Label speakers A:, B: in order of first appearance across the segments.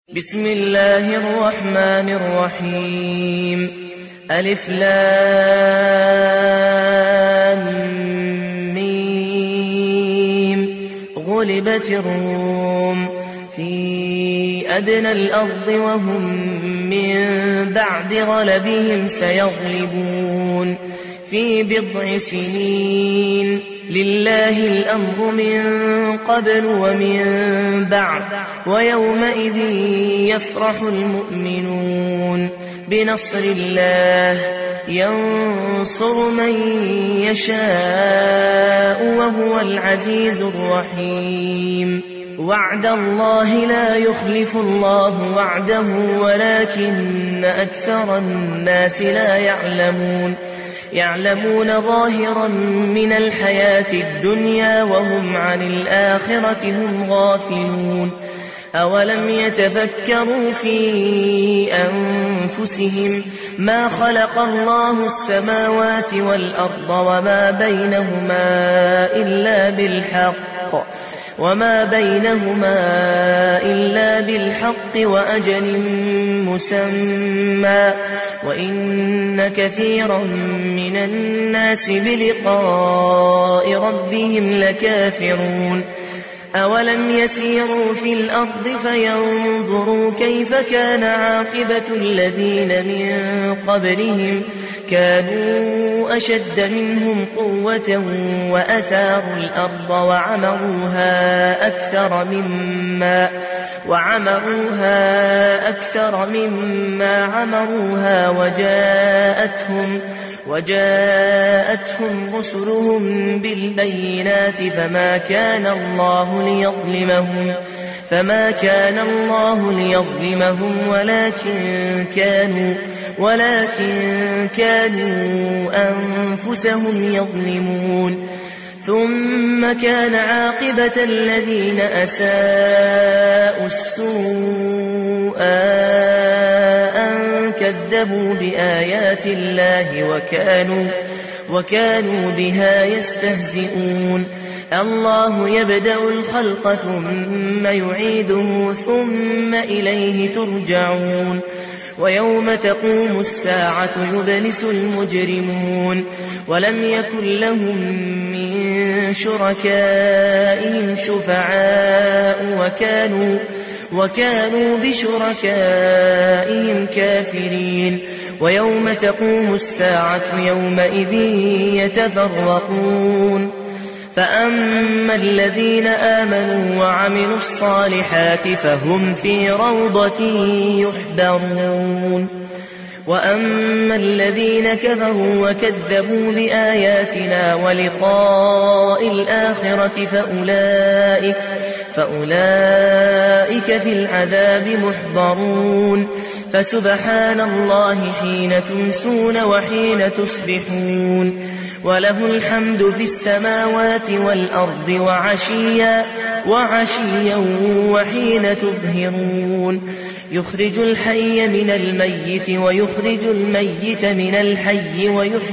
A: بسم الله الرحمن الرحيم. ألف لام ميم. غلبت الروم في أدنى الأرض وهم من بعد غلبهم سيغلبون في بضع سنين. لله الأمر من قبل ومن بعد ويومئذ يفرح المؤمنون بنصر الله ينصر من يشاء وهو العزيز الرحيم. وعد الله لا يخلف الله وعده ولكن أكثر الناس لا يعلمون ظاهرا من الحياة الدنيا وهم عن الآخرة هم غافلون. أولم يتفكروا في أنفسهم ما خلق الله السماوات والأرض وما بينهما إلا بالحق وأجل مسمى وإن كثيرا من الناس بلقاء ربهم لكافرون. أولم يسيروا في الأرض فينظروا كيف كان عاقبة الذين من قبلهم كانوا أشد منهم قوة وأثاروا الأرض وعمروها أكثر مما عمروها وجاءتهم رسلهم بالبينات فما كان الله ليظلمهم ولكن كانوا أنفسهم يظلمون. ثم كان عاقبة الذين أساءوا السوء أن كذبوا بآيات الله وكانوا بها يستهزئون. الله يبدأ الخلق ثم يعيده ثم إليه ترجعون. ويوم تقوم الساعة يبلس المجرمون ولم يكن لهم من شركائهم شفعاء وكانوا بشركائهم كافرين. ويوم تقوم الساعة يومئذ يتفرقون. فأما الذين آمنوا وعملوا الصالحات فهم في روضة يحبرون. وأما الذين كفروا وكذبوا بآياتنا ولقاء الآخرة فأولئك في العذاب محضرون. فسبحان الله حين تمسون وحين تصبحون وله الحمد في السماوات والأرض وعشيا وحين تظهرون. يخرج الحي من الميت ويخرج الميت من الحي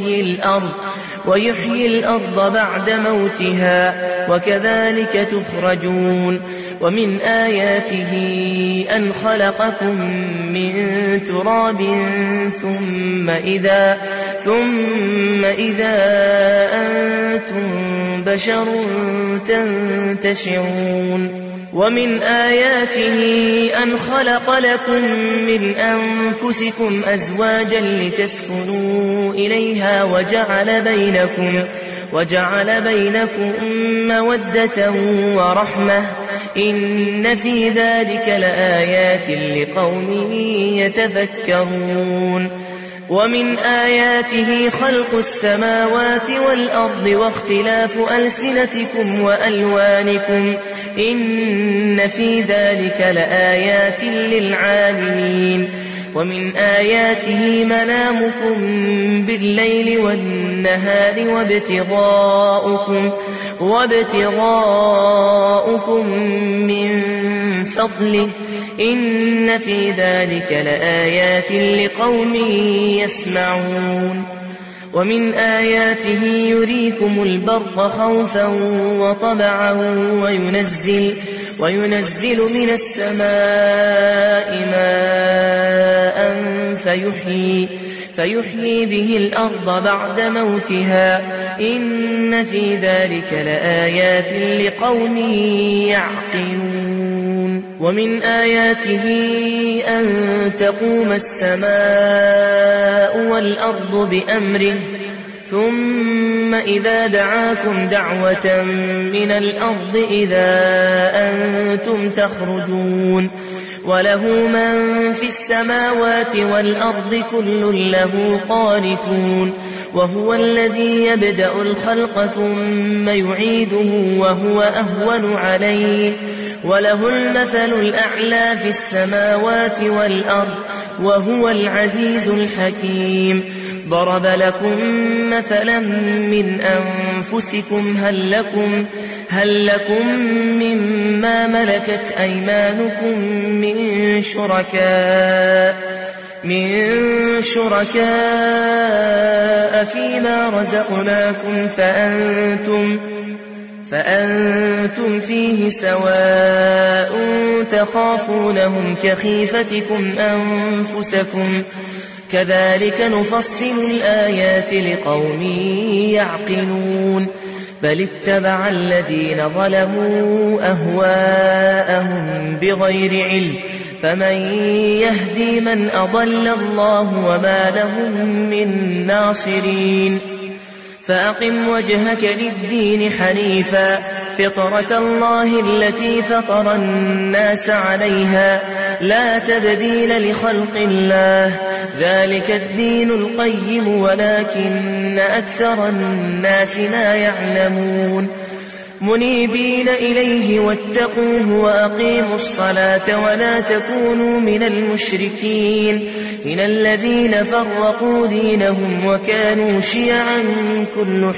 A: ويحيي الأرض بعد موتها وكذلك تخرجون. ومن آياته أن خلقكم من تراب ثم إذا أنتم بشر تنتشرون. ومن آياته أن خلق لكم من أنفسكم أزواجا لتسكنوا إليها وجعل بينكم مودة ورحمة إن في ذلك لآيات لقوم يتفكرون. ومن آياته خلق السماوات والأرض واختلاف ألسنتكم وألوانكم إن في ذلك لآيات للعالمين. ومن آياته منامكم بالليل والنهار وابتغاؤكم من فضله إن في ذلك لآيات لقوم يسمعون. ومن آياته يريكم البرق خوفا وطمعا وينزل من السماء فيحيي به الأرض بعد موتها إن في ذلك لآيات لقوم يعقلون ومن آياته أن تقوم السماء والأرض بأمره ثم إذا دعاكم دعوة من الأرض إذا أنتم تخرجون وله من في السماوات والأرض كل له قانتون وهو الذي يبدأ الخلق ثم يعيده وهو أهون عليه وله المثل الأعلى في السماوات والأرض وهو العزيز الحكيم ضرب لكم مثلا من أنفسكم هل لكم مما ملكت أيمانكم من شركاء فيما رزقناكم فأنتم فيه سواء تخافونهم كخيفتكم أنفسكم كذلك نفصل الآيات لقوم يعقلون بل اتبع الذين ظلموا أهواءهم بغير علم فمن يهدي من أضل الله وما لهم من ناصرين فأقم وجهك للدين حنيفا فطرة الله التي فطر الناس عليها لا تبديل لخلق الله ذلك الدين القيم ولكن أكثر الناس لا يعلمون منيبين إليه واتقوه وأقيموا الصلاة ولا تكونوا من المشركين من الذين فرقوا دينهم وكانوا شيعا كل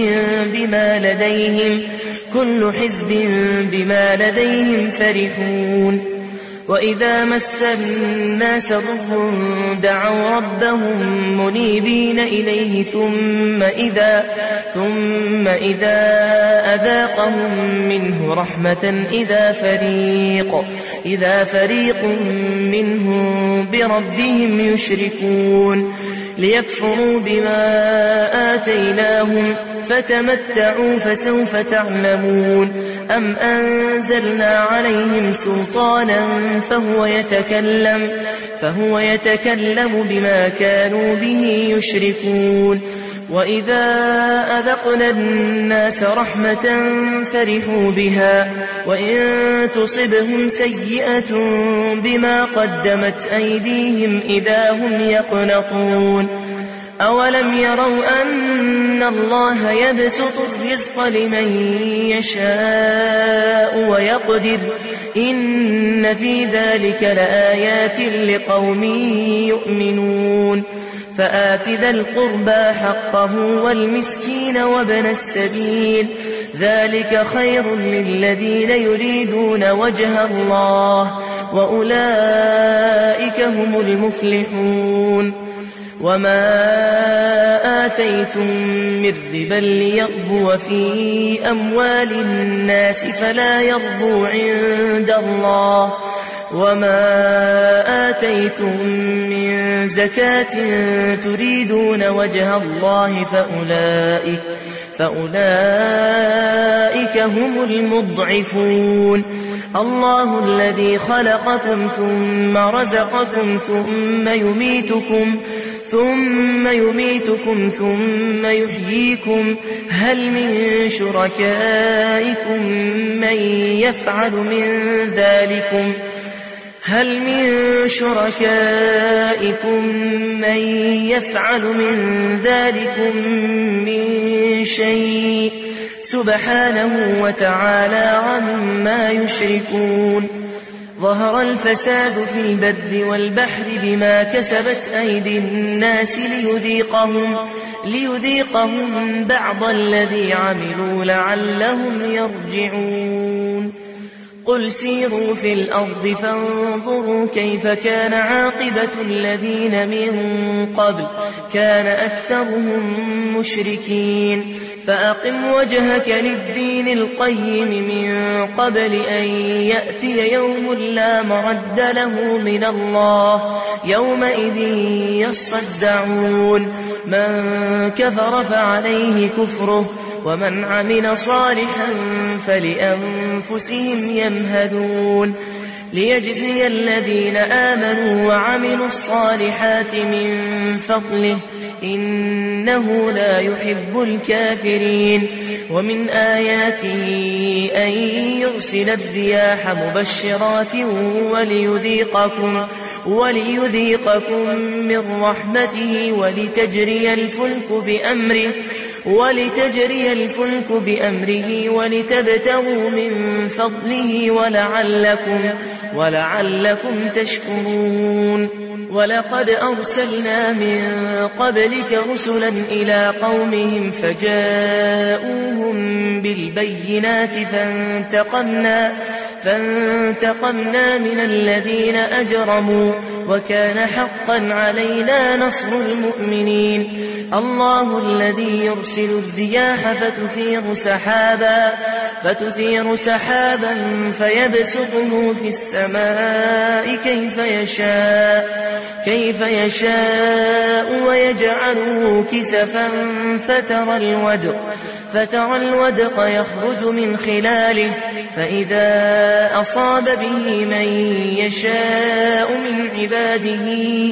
A: حزب بما لديهم فرحون وإذا مس الناس ضر دعوا ربهم منيبين إليه ثم إذا أذاقهم منه رحمة إذا فريق منهم بربهم يشركون ليكفروا بما آتيناهم فتمتعوا فسوف تعلمون أم أنزلنا عليهم سلطانا فهو يتكلم بما كانوا به يشركون وإذا أذقنا الناس رحمة فرحوا بها وإن تصبهم سيئة بما قدمت أيديهم إذا هم يقنطون أولم يروا أن الله يبسط الرزق لمن يشاء ويقدر إن في ذلك لآيات لقوم يؤمنون فآت ذا القربى حقه والمسكين وابن السبيل ذلك خير للذين يريدون وجه الله وأولئك هم المفلحون وما آتيتم من ربا ليربو في أموال الناس فلا يربو عند الله وما آتيتم من زكاة تريدون وجه الله فأولئك هم المضعفون الله الذي خلقكم ثم رزقكم ثم يميتكم ثم يحييكم هل من شركائكم من يفعل من ذلكم من شيء سبحانه وتعالى عما يشركون ظهر الفساد في البر والبحر بما كسبت أيدي الناس ليذيقهم بعض الذي عملوا لعلهم يرجعون قل سيروا في الأرض فانظروا كيف كان عاقبة الذين من قبل كان أكثرهم مشركين فأقم وجهك للدين القيم من قبل أن يأتي يوم لا مرد له من الله يومئذ يصدعون من كفر فعليه كفره ومن عمل صالحا فلأنفسهم يمهدون ليجزي الذين آمنوا وعملوا الصالحات من فضله إنه لا يحب الكافرين ومن آياته أن يرسل الرياح مبشرات وليذيقكم من رحمته ولتجري الفلك بأمره ولتبتغوا من فضله ولعلكم تشكرون ولقد أرسلنا من قبلك رسلا إلى قومهم فجاءوهم بالبينات فانتقمنا من الذين أجرموا وكان حقا علينا نصر المؤمنين الله الذي يرسل الرياح فتثير سحابا فيبسطه في السماء كيف يشاء ويجعله كسفا فترى الودق يخرج من خلاله فإذا أصاب به من يشاء من عباده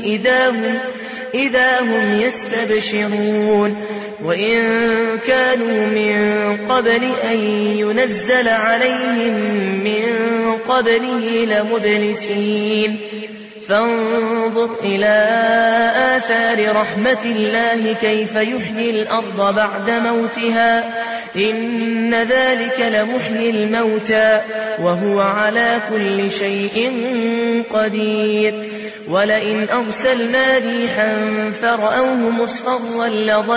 A: إذا هم يستبشرون وإن كانوا من قبل أن ينزل عليهم من قبله لمبلسين فانظر إلى آثار رحمة الله كيف يحيي الأرض بعد موتها إن ذلك لمحيي الموتى وهو على كل شيء قدير ولئن أرسلنا ريحا فرأوه مصفرا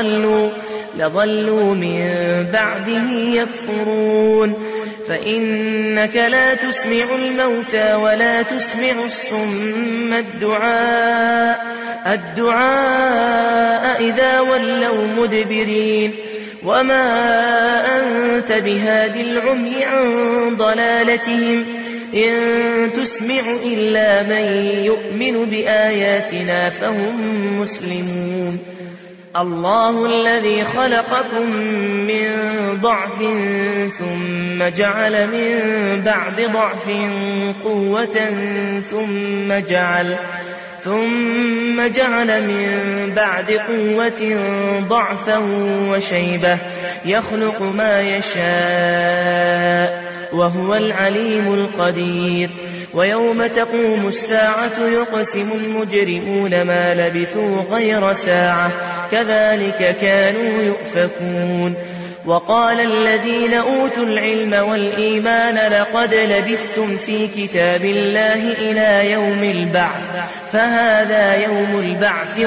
A: لظلوا من بعده يكفرون فإنك لا تسمع الموتى ولا تسمع الصم الدعاء إذا ولوا مدبرين وما أنت بهاد العمي عن ضلالتهم إن تسمع إلا من يؤمن بآياتنا فهم مسلمون الله الذي خلقكم من ضعف ثم جعل من بعد ضعف قوة ثم جعل من بعد قوة ضعفا وشيبة يخلق ما يشاء وهو العليم القدير ويوم تقوم الساعة يقسم المجرمون ما لبثوا غير ساعة كذلك كانوا يؤفكون وقال الذين أوتوا العلم والإيمان لقد لبثتم في كتاب الله إلى يوم البعث فهذا يوم البعث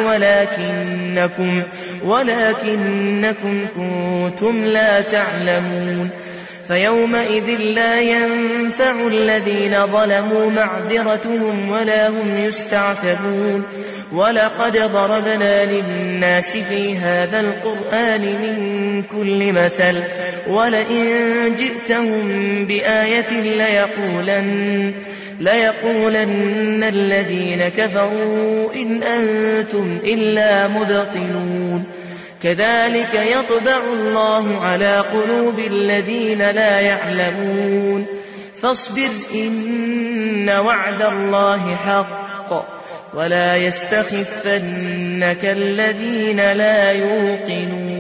A: ولكنكم كنتم لا تعلمون فيومئذ لا ينفع الذين ظلموا معذرتهم ولا هم يستعتبون ولقد ضربنا للناس في هذا القرآن من كل مثل ولئن جئتهم بآية ليقولن الذين كفروا إن أنتم إلا مبطلون كذلك يطبع الله على قلوب الذين لا يعلمون فاصبر إن وعد الله حق ولا يستخفنك الذين لا يوقنون